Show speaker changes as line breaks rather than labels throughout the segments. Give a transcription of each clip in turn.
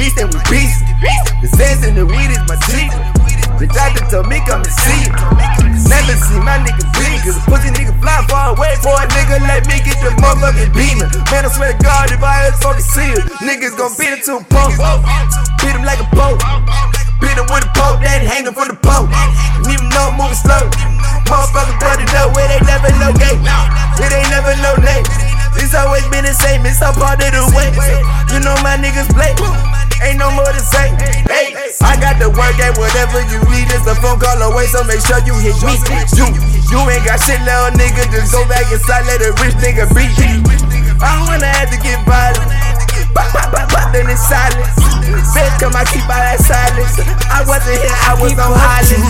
beast and we beast. The sense and the weed is my teeth. The doctor told me come and see it. Never see my nigga bleed, cause a pussy nigga fly far away. For a nigga let me get the motherfucking beamer. Man, I swear to God, if I ever fucking see it, niggas gon' beat it to a pump. Beat him like a pole. Beat him with a pole, then hang him from the pole. And even though I'm moving slow, motherfuckers better know it ain't never no gate. It ain't never no name. It's always been the same, it's all part of the way. You know my niggas play, ain't no more to say. Hey, I got the work and whatever you need is a phone call away, so make sure you hit me. You ain't got shit, little nigga, just go back inside, let a rich nigga beat. I don't wanna have to get violent, but then it's silence. Bitch, come I keep all that silence. I wasn't here, I was on island.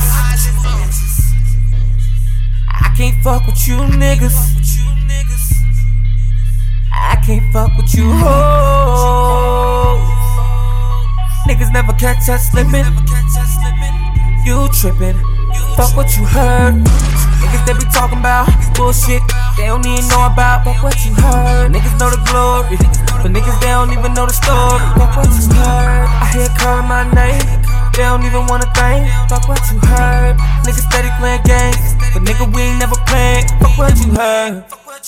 I can't fuck with you niggas. I can't fuck with you hoes. Niggas never catch us slipping. You trippin'. Fuck what you heard. Niggas they be talking about bullshit they don't even know about. Fuck what you heard. Niggas know the glory, but niggas they don't even know the story. Fuck what you heard. I hear calling my name, they don't even wanna think. Fuck what you heard. Niggas steady playing games, but nigga we ain't never playing. Fuck what you heard.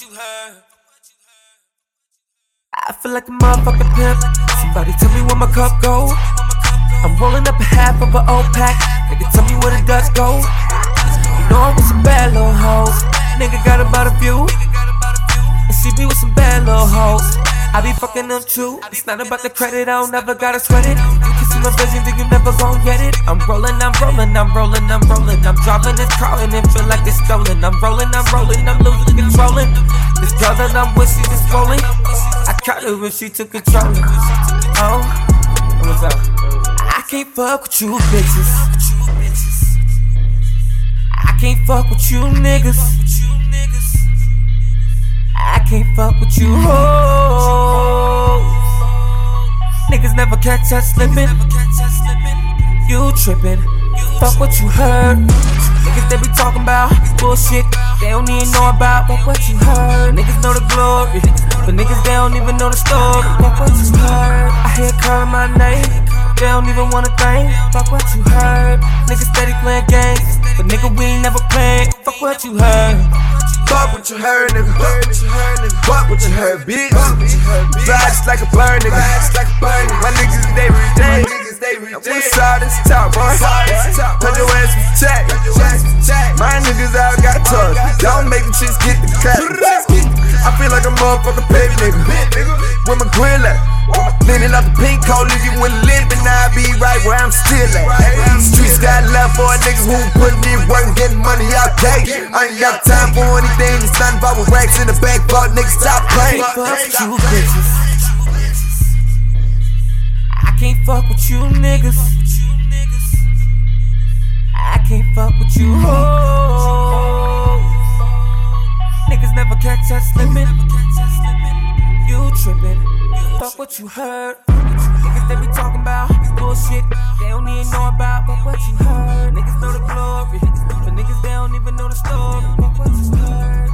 I feel like a motherfucking pimp. Somebody tell me where my cup go. I'm rolling up a half of an old pack. Nigga tell me where the dust go. You know I'm with some bad little hoes. Nigga got about a few, and she be with some bad little hoes. I be fucking them too. It's not about the credit, I don't never gotta sweat it. You can see my vision, then you never gon' get it. I'm rolling, I'm rolling, I'm rolling, I'm rolling. I'm driving and crawling and feel like it's stolen. I'm rolling, I'm rolling, I'm losing controlling. This girl that I'm with, she just rolling. I caught her when she took control. Oh, what's up? I can't fuck with you bitches. I can't fuck with you niggas. I can't fuck with you hoes. Niggas never catch us slipping. You trippin'. Fuck what you heard. Niggas they be talking about bullshit they don't even know about. Fuck what you heard. Niggas know the glory, but niggas they don't even know the story. Fuck what you heard. I hear calling my name, they don't even wanna think. Fuck what you heard. Niggas steady playing games, but nigga we ain't never playing. Fuck what you heard.
Fuck what you heard, nigga. Fuck what you heard, bitch. Fly just like a bird, nigga. My niggas, they retain. I'm on the side, it's top, boy. Put your ass with check. My niggas out got touch. Y'all make the chicks get the cut. I feel like a motherfucking baby nigga. With my grill at. Leaning up the pink coat, leave you with a limp, and I be right where I'm still at. Streets got love for niggas who putting in work and getting money all day. I ain't got time for anything, it's nothing but with racks in the back, but niggas stop playing.
Fuck with you bitches. I can't fuck with you niggas. I can't fuck with you hoes. Niggas never catch us slipping. You trippin'. Fuck what you heard. Niggas they be talking about bullshit they don't even know about. Fuck what you heard. Niggas know the glory, but niggas they don't even know the story. Fuck what you heard.